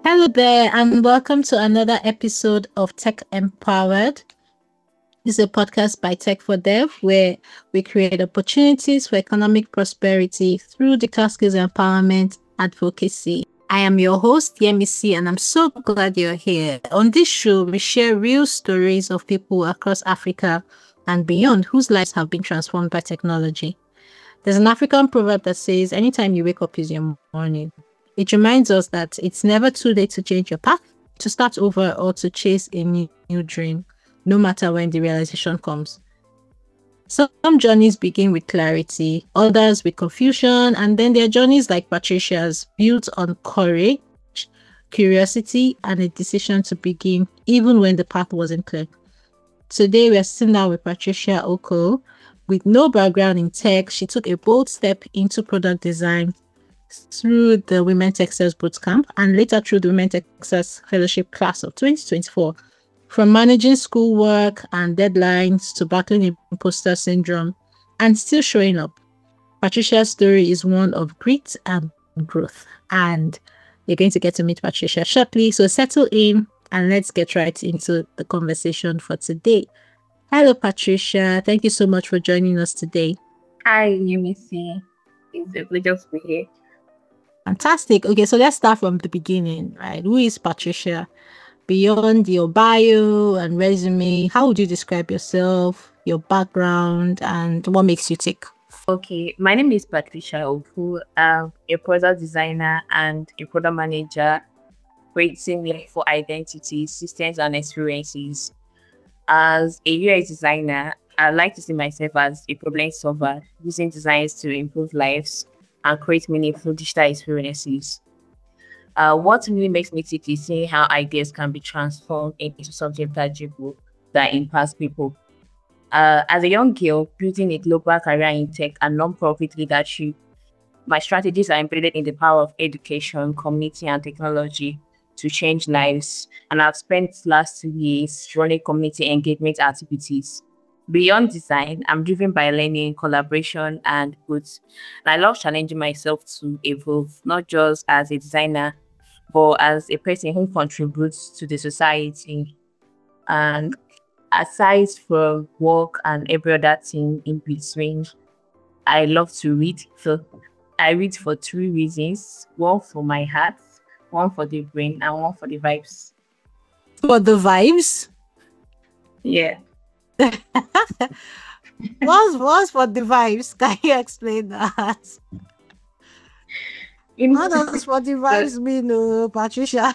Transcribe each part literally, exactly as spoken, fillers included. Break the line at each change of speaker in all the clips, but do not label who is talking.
Hello there, and welcome to another episode of Tech Empowered. This is a podcast by Tech for Dev, where we create opportunities for economic prosperity through digital skills empowerment advocacy. I am your host, Yemisi, and I'm so glad you're here. On this show, we share real stories of people across Africa and beyond whose lives have been transformed by technology. There's an African proverb that says, anytime you wake up is your morning. It reminds us that it's never too late to change your path, to start over, or to chase a new, new dream, no matter when the realization comes. Some journeys begin with clarity, others with confusion, and then there are journeys like Patricia's, built on courage, curiosity, and a decision to begin, even when the path wasn't clear. Today, we are sitting down with Patricia Oko. With no background in tech, she took a bold step into product design through the Women Textiles Bootcamp and later through the Women Textiles Fellowship Class of twenty twenty-four. From managing schoolwork and deadlines to battling imposter syndrome and still showing up, Patricia's story is one of grit and growth. And you're going to get to meet Patricia shortly. So settle in and let's get right into the conversation for today. Hello, Patricia. Thank you so much for joining us today.
Hi, Yemisi. It's a pleasure to be here.
Fantastic. Okay, so let's start from the beginning, right? Who is Patricia? Beyond your bio and resume, how would you describe yourself, your background, and what makes you tick?
Okay, my name is Patricia Oku. I'm a product designer and a product manager, creating for identity, systems, and experiences. As a U X designer, I like to see myself as a problem solver, using designs to improve lives and create meaningful digital experiences. Uh, what really makes me tick is seeing how ideas can be transformed into something tangible that impacts people. Uh, as a young girl, building a global career in tech and non-profit leadership, my strategies are embedded in the power of education, community, and technology to change lives. And I've spent the last two years running community engagement activities. Beyond design, I'm driven by learning, collaboration, and growth. And I love challenging myself to evolve, not just as a designer, but as a person who contributes to the society. And aside from work and every other thing in between, I love to read. So I read for three reasons: one for my heart, one for the brain, and one for the vibes.
For the vibes?
Yeah.
what's, what's for the vibes? Can you explain that?
In
What does for the vibes mean, uh, Patricia?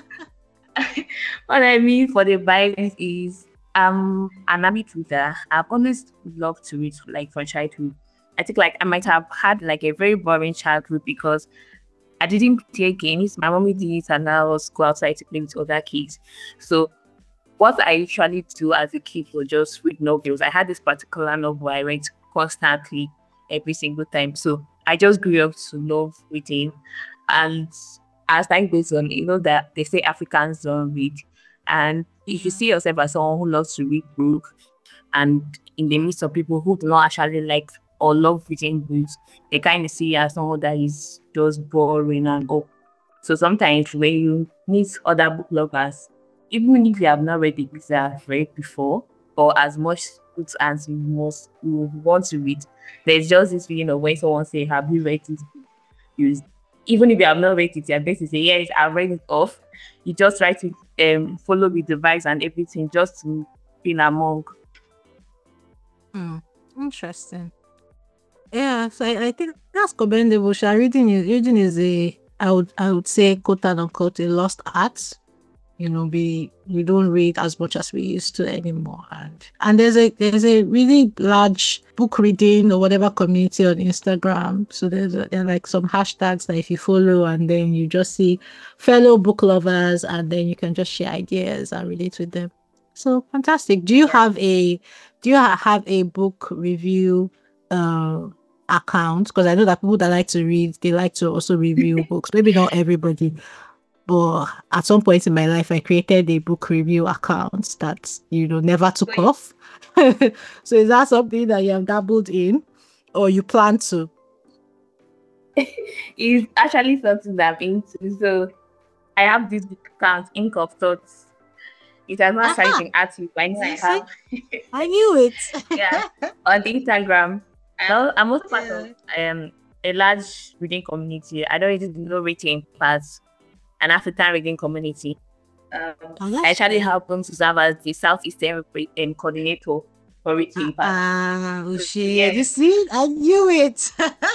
What I mean for the vibes is I'm an avid reader. I've always loved to read, like from childhood. I think like I might have had like a very boring childhood because I didn't play games. My mommy did it, and I was go outside to play with other kids. So what I usually do as a kid was just read novels. I had this particular novel I read constantly every single time. So I just grew up to love reading. And as time goes on, you know that they say Africans don't read. And if you see yourself as someone who loves to read books, and in the midst of people who do not actually like or love reading books, they kind of see you as someone that is just boring and all. So sometimes when you meet other book lovers, even if you have not read the books that I've read before, or as much books as you most you want to read, there's just this feeling of when someone say, "Have you read this book?" You, even if you have not read it, you're going to say, "Yes, I've read it off." You just try to um follow with the vibes and everything just to feel among.
Hmm. Interesting. Yeah, so I, I think that's commendable. Sha. Reading is reading is a I would I would say quote and unquote a lost art. You know, we we don't read as much as we used to anymore. And and there's a there's a really large book reading or whatever community on Instagram. So there's a, there are like some hashtags that if you follow and then you just see fellow book lovers and then you can just share ideas and relate with them. So fantastic. Do you have a do you ha- have a book review uh account? Because I know that people that like to read, they like to also review books. Maybe not everybody. But at some point in my life, I created a book review account that, you know, never took off. So is that something that you have dabbled in or you plan to?
It's actually something that I'm into. So I have this account, Ink of Thoughts. It has not actually
Aha!
been active, but I know I
You see,
have.
I knew it.
Yeah, on Instagram. Well, I'm also part of
Yeah.
um a large reading community. I don't really know reading parts, an African reading community. Um,
Oh,
I
that's
actually
great.
happen to serve as the Southeastern repre- um, coordinator for
Ah,
reading parts.
uh,
So
Ushi, you
yes,
see, I knew it.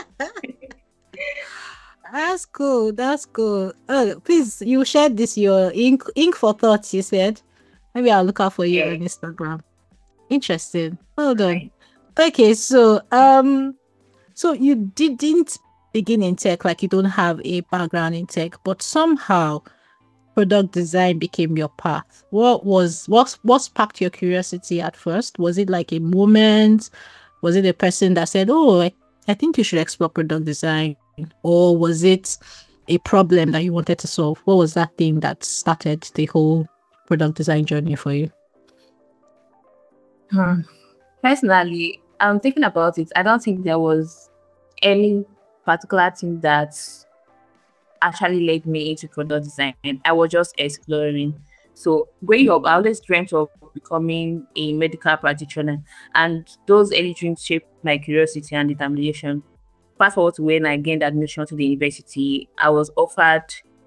That's cool. That's cool. Oh, please, you shared this your ink ink for thoughts. You said maybe I'll look out for you
yeah,
on Instagram. Interesting. Well done.
right.
Okay, so um, so you didn't begin in tech, like you don't have a background in tech, but somehow product design became your path. What was what what sparked your curiosity at first? Was it like a moment? Was it a person that said, "Oh, I, I think you should explore product design," or was it a problem that you wanted to solve? What was that thing that started the whole product design journey for you?
Hmm. Personally, I'm thinking about it. I don't think there was any particular thing that actually led me into product design. I was just exploring. So growing up, I always dreamt of becoming a medical practitioner, and those early dreams shaped my curiosity and determination. Fast forward to when I gained admission to the university, I was offered,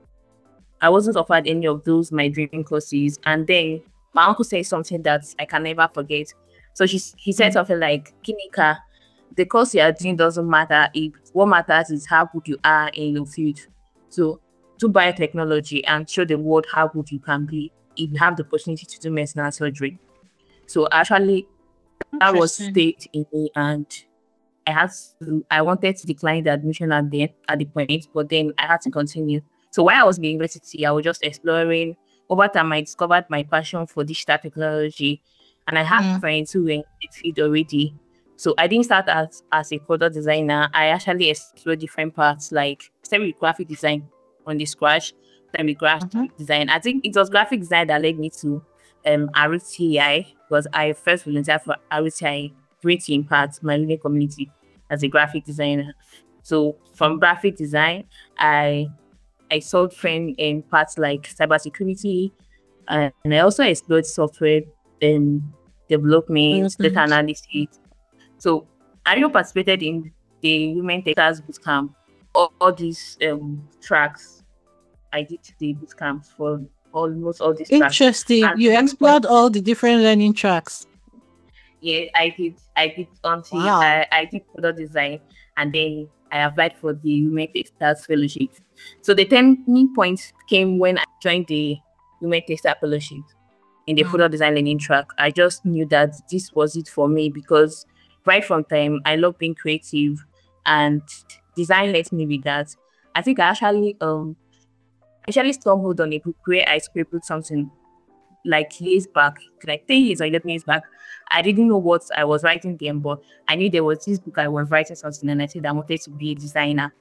I wasn't offered any of those my dream courses, and then my uncle said something that I can never forget. So she, he said
Mm.
something like, Kinika, the course you are doing doesn't matter if what matters is how good you are in your field. So do biotechnology and show the world how good you can be if you have the opportunity to do medicine and surgery. So actually that was
Interesting.
stayed in me, and I had to, I wanted to decline the admission at the at the point, but then I had to continue. So while I was in the university, I was just exploring. Over time, I discovered my passion for digital technology, and I had
Mm.
friends who were in the field already. So I didn't start as, as a product designer. I actually explored different parts, like started with graphic design on the scratch, then with
Mhm.
graphic design. I think it was graphic design that led me to um R T I, because I first volunteered for R T I Great Impact, my learning community, as a graphic designer. So from graphic design, I I solved trend in parts like cybersecurity, uh, and I also explored software um, development, data
Development.
analysis. So I also participated in the Women Techers Bootcamp. All, all these um, tracks, I did the bootcamps for almost all these tracks.
Interesting.
And
You
one point,
explored all the different learning tracks.
yeah, I did. I did until
Wow.
I, I did product design, and then I applied for the Women Textiles Fellowship. So the turning point came when I joined the Women Textile Fellowship in the
Mm.
product design learning track. I just knew that this was it for me, because right from time I love being creative, and design let me be that. I think I actually um actually stumbled on a book where I scribbled something like years back, like ten years or eleven years back. I didn't know what I was writing then, but I knew there was this book I was writing something, and I said I wanted to be a designer.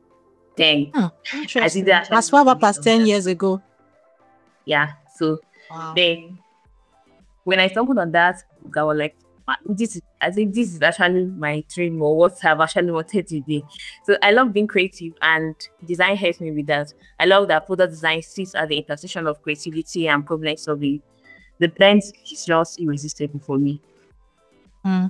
Then
Hmm.
I did
Interesting.
actually
As
make
far
a
back
list
as
of
ten
that.
years ago.
Yeah. So
Wow.
then when I stumbled on that book, I was like, "Ah, this is, I think this is actually my dream, or what I've actually wanted to be." So I love being creative, and design helps me with that. I love that product design sits at the intersection of creativity and problem solving. The blend is just irresistible for me.
Hmm.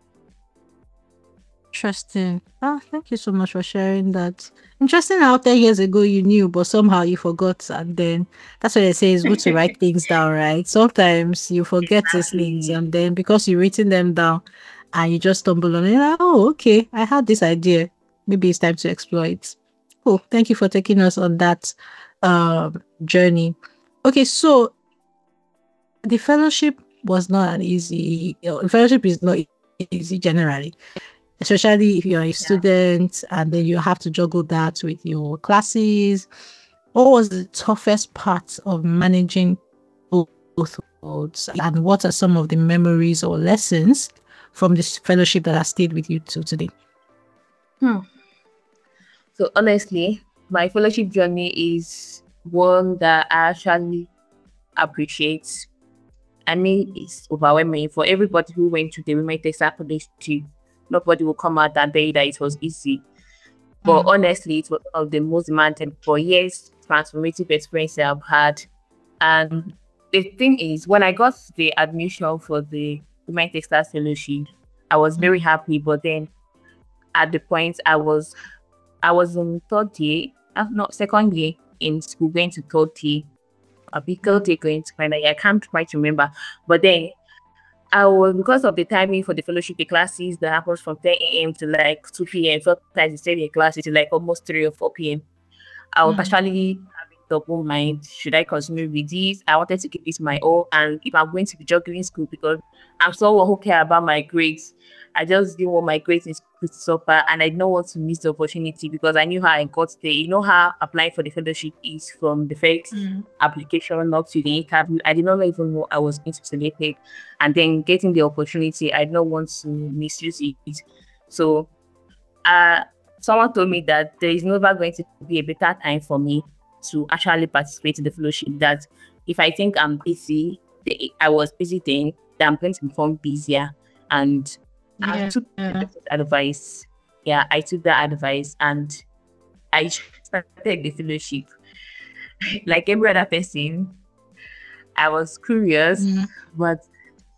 Interesting. Ah, thank you so much for sharing that. Interesting how ten years ago you knew, but somehow you forgot. And then that's why they say it's good to write things down, right? Sometimes you forget these things,
Exactly.
and then because you've written them down and you just stumble on it, like, oh, okay, I had this idea. Maybe it's time to explore it. Cool. Thank you for taking us on that um, journey. Okay, so the fellowship was not an easy, you know, fellowship is not easy generally, especially if you're a
Yeah.
student and then you have to juggle that with your classes. What was the toughest part of managing both both worlds? And what are some of the memories or lessons from this fellowship that has stayed with you till today?
Hmm. So honestly, my fellowship journey is one that I actually appreciate. I mean, it's overwhelming for everybody who went to the Women Textile Fellowship. Nobody will come out and tell you that it was easy. But
Mm.
honestly, it was one of the most demanding for years transformative experience I've had. And the thing is, when I got the admission for the Women Textiles Fellowship, I was very happy. But then at the point I was I was in third year, uh, not second year in school, going to third year, a big third year going to final year. I can't quite remember. But then I was, because of the timing for the fellowship, the classes that happens from ten a.m. to like two p.m. Sometimes instead of classes to like almost three or four p.m. I was
Mm.
actually having double mind. Should I continue with this? I wanted to keep this my own. And if I'm going to be juggling school, because I'm someone who care about my grades, I just didn't want my grades in school to suffer. And I didn't want to miss the opportunity because I knew how I got there. You know how applying for the fellowship is from the first
Mm.
application up to the interview. I did not even know I was going to be selected. And then getting the opportunity, I did not want to misuse it. So, uh, someone told me that there is never going to be a better time for me to actually participate in the fellowship. That if I think I'm busy, the- I was busy then, that I'm going to become busier. And I
Yeah.
took that advice. Yeah, I took that advice and I started the fellowship. Like every other person, I was curious,
Mm.
but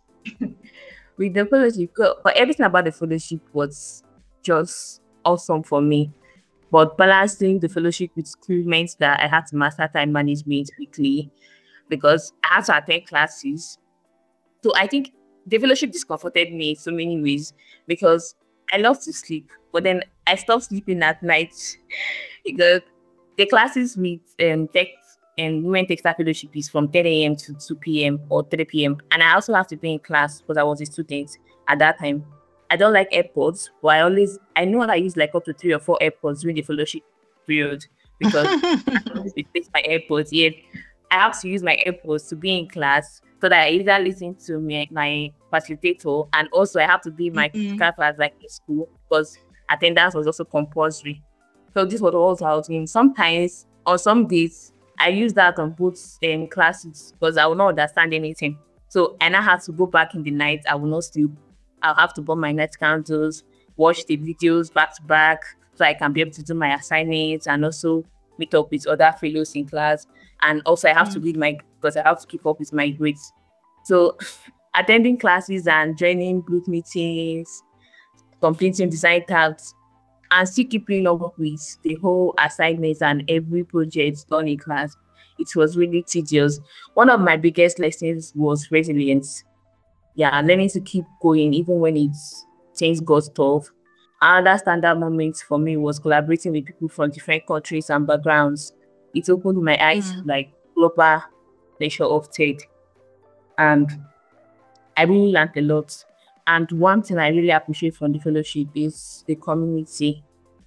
with the fellowship, but everything about the fellowship was just awesome for me. But balancing the fellowship with school meant that I had to master time management quickly because I had to attend classes. So I think the fellowship discomforted me in so many ways because I love to sleep, but then I stopped sleeping at night because the classes with um tech and women textile fellowship is from ten a.m. to two p.m. or three p.m. And I also have to be in class because I was a student at that time. I don't like AirPods, but I always I know I use like up to three or four AirPods during the fellowship period because I always replace my AirPods. Yet I have to use my AirPods to be in class so that I either listen to my, my facilitator, and also I have to be in my
Mhm.
class like in school because attendance was also compulsory. So this was also I was doing. Sometimes on some days I use that on both um, classes because I will not understand anything. So and I have to go back in the night. I will not sleep. I'll have to burn my night candles, watch the videos back to back so I can be able to do my assignments and also meet up with other fellows in class. And also I have to
Mm.
read my because I have to keep up with my grades. So attending classes and joining group meetings, completing design tasks, and still keeping up with the whole assignments and every project done in class. It was really tedious. One of my biggest lessons was resilience. Yeah, learning to keep going even when it's things got tough. Another standout moment for me was collaborating with people from different countries and backgrounds. It opened my eyes to
Mm.
like global nature of tech, and I really learned a lot. And one thing I really appreciate from the fellowship is the community.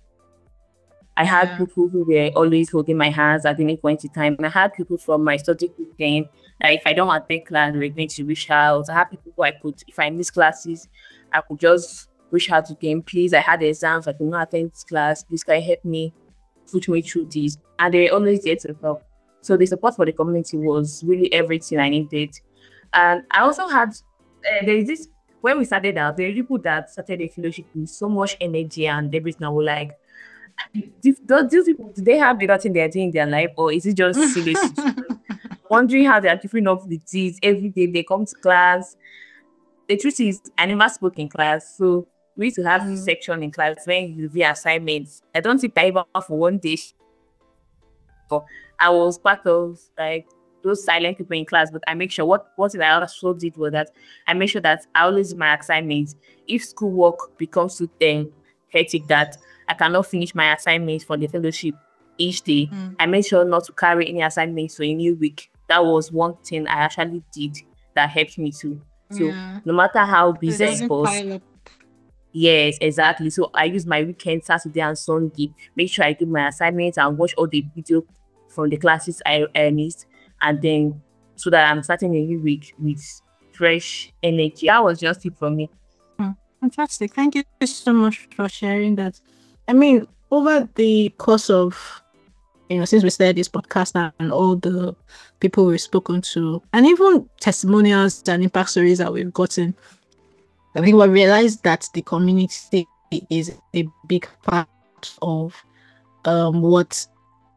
I had
Yeah.
people who were always holding my hands at any point in time. And I had people from my study group then that if I don't attend class, they're going to reach out. I had people who I could, if I miss classes, I could just reach out to them. Please, I had exams, I could not attend this class. Please, can you help me put me through this? And they were always there to help. So the support for the community was really everything I needed. And I also had, uh, there is this, when we started out, there were people that started the fellowship with so much energy and everything. I was like, do, do these people, do they have the thing they're doing in their life, or is it just silly? Wondering how they are keeping up with this every day they come to class. The truth is, I never spoke in class, so we used to have this
Mm.
section in class when you review assignments. I don't think I ever for one day. So I was part of like those silent people in class, but I make sure what what I also did was that I make sure that I always do my assignments. If schoolwork becomes too um, hectic that I cannot finish my assignments for the fellowship each day,
Mm.
I make sure not to carry any assignments for a new week. That was one thing I actually did that helped me too. So
Yeah.
no matter how
So it
busy I
doesn't
was,
pile up.
yes, exactly. So I use my weekend, Saturday and Sunday, make sure I do my assignments and watch all the video from the classes I, I missed, and then so that I'm starting a new week with fresh energy. That was just it for me.
Mm. Fantastic. Thank you so much for sharing that. I mean, over the course of, you know, since we started this podcast and all the people we've spoken to, and even testimonials and impact stories that we've gotten, I think we realized that the community is a big part of um what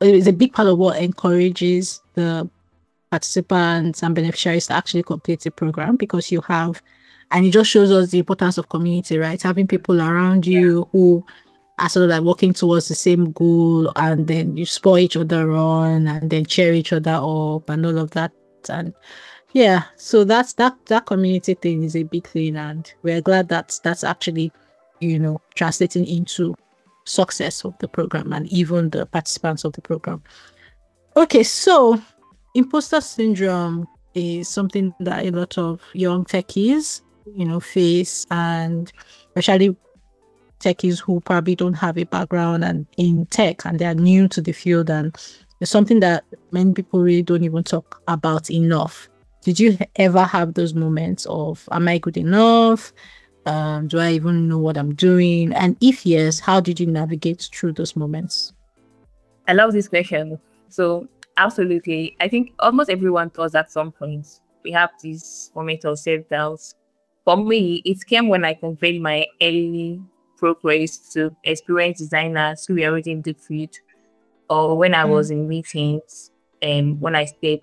it's a big part of what encourages the participants and beneficiaries to actually complete the program, because you have, and it just shows us the importance of community, right? Having people around you who are sort of like working towards the same goal, and then you spur each other on and then cheer each other up and all of that. And yeah, so that's that that community thing is a big thing, and we're glad that that's actually, you know, translating into success of the program and even the participants of the program. Okay, so imposter syndrome is something that a lot of young techies, you know, face, and especially techies who probably don't have a background and in tech and they're new to the field, and it's something that many people really don't even talk about enough. Did you ever have those moments of, am I good enough? Um, do I even know what I'm doing? And if yes, how did you navigate through those moments?
I love this question. So absolutely. I think almost everyone does at some point. We have this moment of self-doubt. For me, it came when I conveyed my early progress to experienced designers who were already in the field, or when I was in meetings, and when I stayed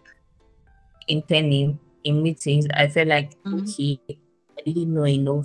interning in meetings, I felt like, okay, I didn't know enough.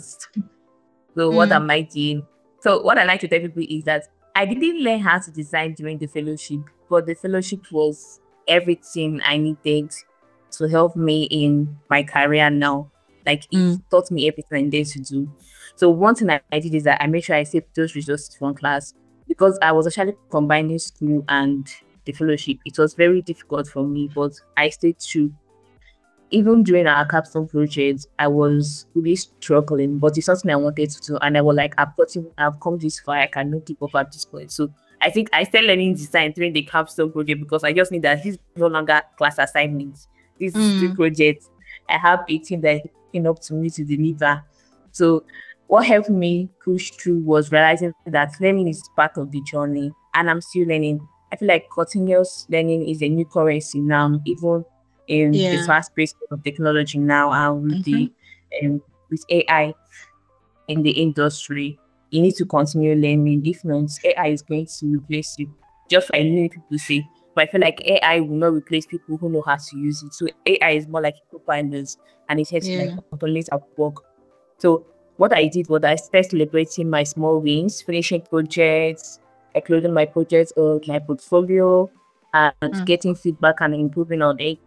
So what am I doing? So what I like to tell people is that I didn't learn how to design during the fellowship, but the fellowship was everything I needed to help me in my career now. Like it
Mm.
taught me everything I needed to do. So one thing I, I did is that I made sure I saved those resources from class, because I was actually combining school and the fellowship. It was very difficult for me, but I stayed true. Even during our capstone project, I was really struggling, but it's something I wanted to do. And I was like, I've gotten, I've come this far, I cannot keep up at this point. So I think I started learning design during the capstone project, because I just knew that this is no longer class assignments. This is the project. I have a team that is looking up to me to deliver. So what helped me push through was realizing that learning is part of the journey, and I'm still learning. I feel like continuous learning is a new currency now, even in the
Yeah.
fast pace of technology now, and with the um, with A I in the industry. You need to continue learning. If not, A I is going to replace you. Just like many people say. But I feel like A I will not replace people who know how to use it. So A I is more like co-pilot, and it helps
Yeah.
like automate our work. So what I did was I started celebrating my small wins, finishing projects, including my projects or my portfolio, and
Mm.
getting feedback and improving on it,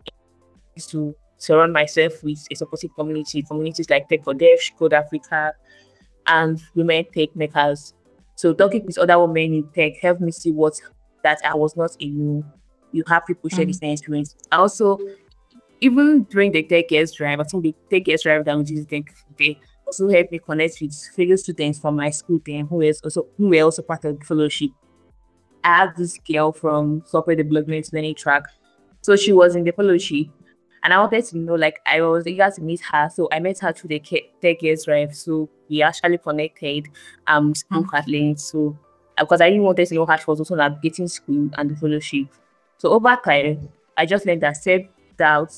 to surround myself with a supportive community, communities like Tech for Dev, Code Africa, and women tech makers. So talking with other women in tech helped me see what that I was not alone. You have people share the same experience. Also, even during the tech guest drive, I think the tech guest drive that we did tech they also helped me connect with fellow students from my school then who was also who were also part of the fellowship. I had this girl from software development learning track. So she was in the fellowship, and I wanted to know, like, I was eager to meet her. So I met her through the Ke- Tech Years Drive. So we actually connected, um, spoke at length. So, because I really wanted to know how she was also navigating school and the fellowship. So over time, I just learned that self doubt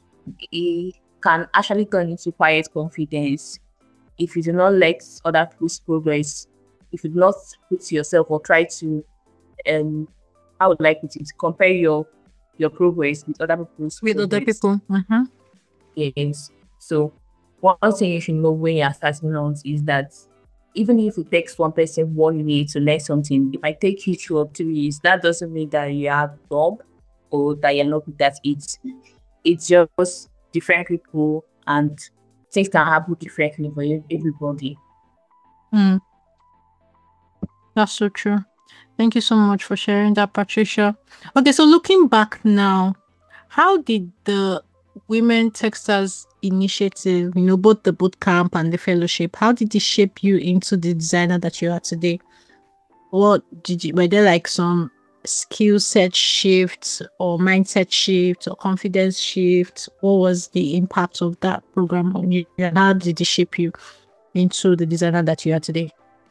it can actually turn into quiet confidence if you do not let other people's progress, if you do not put yourself or try to, um, I would like it to compare your your progress with other people's
With other
progress.
people. Mm-hmm.
Yes. So one thing you should know when you're starting out is that even if it takes one person one year to learn something, it might take you two or three years. That doesn't mean that you are dumb or that you're not good at it. It's just different people, and things can happen differently for you- everybody.
Mm. That's so true. Thank you so much for sharing that, Patricia. Okay, so looking back now, how did the Women Techstars initiative, you know, both the boot camp and the fellowship, how did it shape you into the designer that you are today? What did you, were there like some skill set shifts or mindset shift or confidence shift? What was the impact of that program on you, and how did it shape you into the designer that you are today?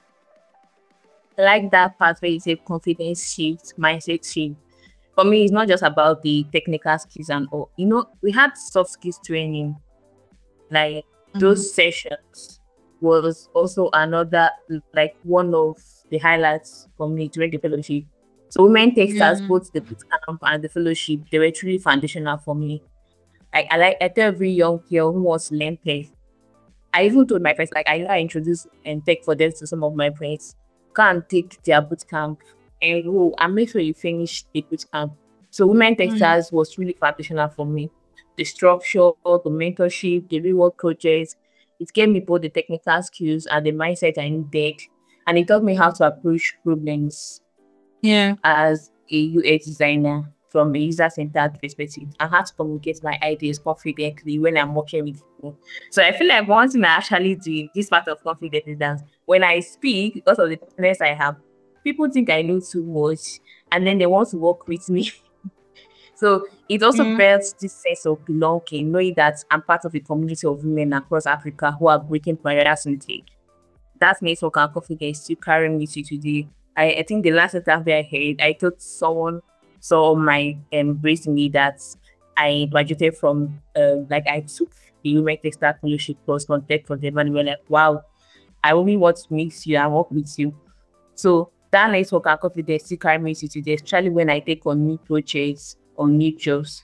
I like that part where you say confidence shift, mindset shift. For me, it's not just about the technical skills and all. You know, we had soft skills training, like those sessions was also another, like one of the highlights for me during the fellowship. So Women Textiles,
Yeah.
both the boot camp and the fellowship, they were truly foundational for me. Like I like I tell every young girl who wants to learn tech. I even told my friends, like I know I introduced and tech for them to some of my friends. Go and take their boot camp and go and make sure you finish the boot camp. So Women
Mm.
Textiles was really foundational for me. The structure, the mentorship, the real world projects, it gave me both the technical skills and the mindset I needed. And it taught me how to approach problems
Yeah.
as a U X designer from a user-centered perspective and how to communicate my ideas confidently when I'm working with people. So I feel like one thing I actually do in this part of confidence is that when I speak, because of the confidence I have, people think I know too much and then they want to work with me. So it also
Mm.
builds this sense of belonging, knowing that I'm part of a community of women across Africa who are breaking barriers in tech. That network and confidence still carrying me to today. I, I think the last interview I had, I told someone saw my embrace me that I graduated from, uh, like I took the Human Textile Fellowship course from Tech for them, and we were like, wow, I only want to meet you and work with you. So that network and confidence still carry me to today, especially when I take on new projects or new jobs.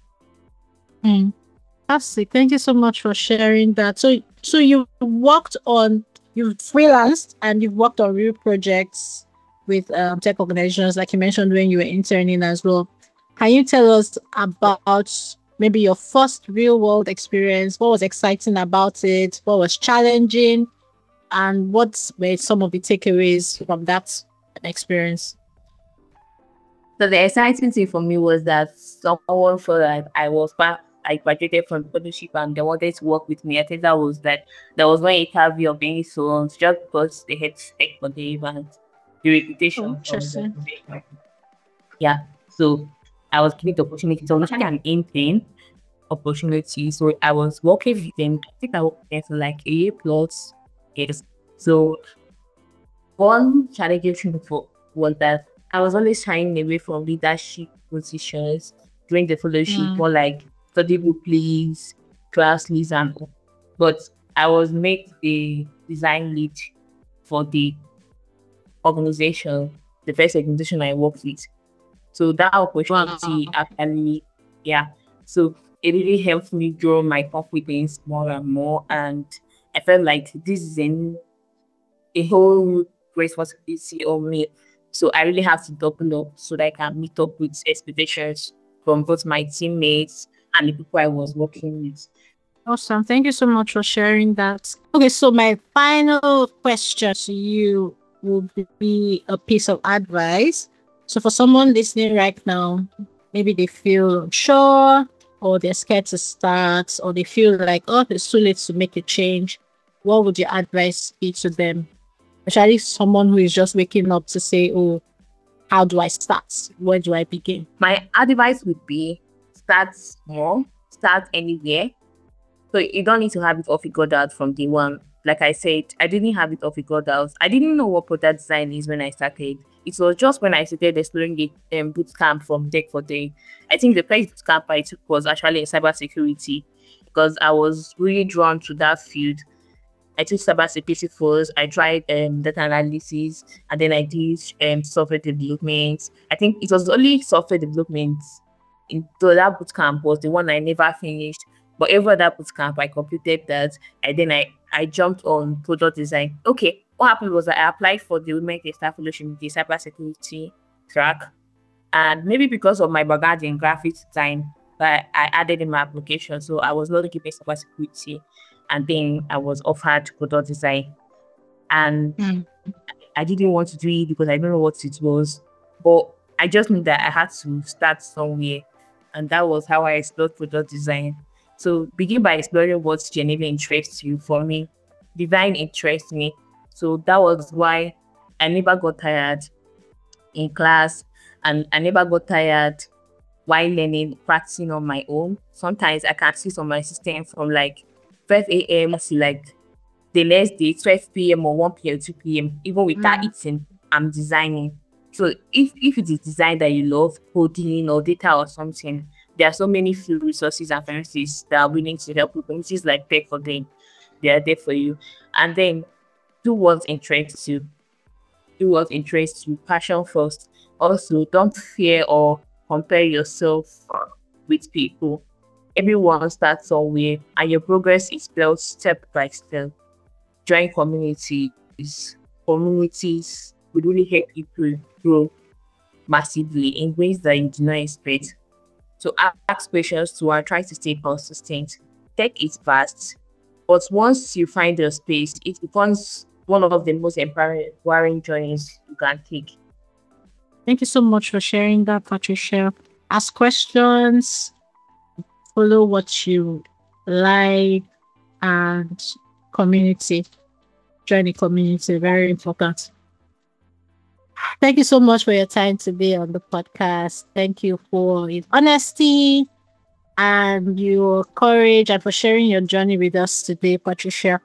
Mm. Fantastic. Thank you so much for sharing that. So, so you worked on, you've freelanced and you've worked on real projects with um, tech organizations, like you mentioned when you were interning as well. Can you tell us about maybe your first real world experience? What was exciting about it? What was challenging? And what were some of the takeaways from that experience?
So the exciting thing for me was that someone felt like I was part, I graduated from fellowship and they wanted to work with me. I think that was that there was no interview of any sort, just because they had spec for the event, the
Oh,
reputation from the
interesting.
event. Yeah. So I was given the opportunity. So actually an intern opportunity. So I was working with them. I think I worked with them for like a year plus years. So one challenging thing for was that I was always shying away from leadership positions during the fellowship,
Mm.
more like study group leads, class leads, and all. But I was made the design lead for the organization, the first organization I worked with. So that opportunity
Wow.
actually, yeah. So it really helped me grow my confidence more and more. And I felt like this is an a whole responsibility on me. So I really have to double up so that I can meet up with expectations from both my teammates and the people I was working with.
Awesome. Thank you so much for sharing that. Okay, so my final question to you would be a piece of advice. So for someone listening right now, maybe they feel unsure or they're scared to start or they feel like, oh, it's too late to make a change. What would your advice be to them? Especially someone who is just waking up to say, oh, how do I start? Where do I begin?
My advice would be start small, start anywhere. So you don't need to have it all figured out from day one. Like I said, I didn't have it all figured out. I didn't know what product design is when I started. It was just when I started exploring the um, boot camp from Tech for Day. I think the first boot camp I took was actually in cybersecurity because I was really drawn to that field. I took cybersecurity first. I tried um, data analysis, and then I did um, software development. I think it was only software development in so that boot camp was the one I never finished. But every other boot camp, I completed that, and then I I jumped on product design. Okay, what happened was that I applied for the Women Textile Fellowship, the cybersecurity track, and maybe because of my background in graphics design, but I added in my application. So I was not given cybersecurity, and then I was offered product design. And
Mm.
I didn't want to do it because I don't know what it was. But I just knew that I had to start somewhere. And that was how I explored product design. So begin by exploring what genuinely interests you. For me, design interests me. So that was why I never got tired in class, and I never got tired while learning, practicing on my own. Sometimes I can see on my system from like twelve a m to like the next day, twelve p m or one p m, two p m, even without
Mm.
eating, I'm designing. So if if it is design that you love, coding or data or something, there are so many free resources and services that are willing to help you. Communities like Tech for Them, they are there for you. And then do what interests you. do what interests you, passion first. Also, don't fear or compare yourself with people. Everyone starts somewhere, and your progress is built step by step. Join communities. Communities would really help people grow massively in ways that you do not expect. So a- ask questions to and try to stay consistent. Tech is vast, but once you find your space, it becomes one of the most empowering empowering journeys you can take.
Thank you so much for sharing that, Patricia. Ask questions, follow what you like, and community. Join the community. Very important. Thank you so much for your time today on the podcast. Thank you for your honesty and your courage and for sharing your journey with us today, Patricia.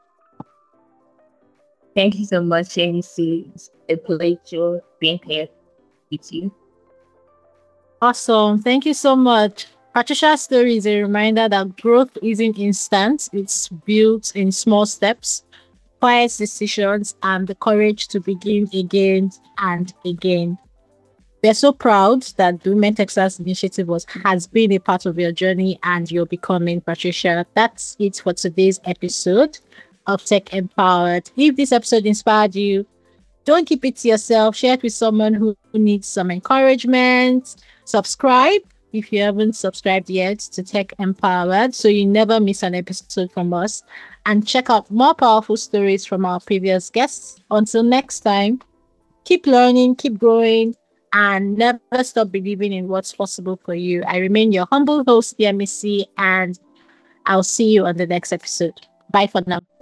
Thank you so much, Amy. It's a pleasure being here with you.
Awesome. Thank you so much. Patricia's story is a reminder that growth isn't instant, it's built in small steps, quiet decisions, and the courage to begin again and again. We're so proud that the Women Texas Initiative was, has been a part of your journey and you're becoming, Patricia. That's it for today's episode of Tech Empowered. If this episode inspired you, don't keep it to yourself. Share it with someone who who needs some encouragement. Subscribe if you haven't subscribed yet to Tech Empowered so you never miss an episode from us. And check out more powerful stories from our previous guests. Until next time, keep learning, keep growing, and never stop believing in what's possible for you. I remain your humble host, D M C, and I'll see you on the next episode. Bye for now.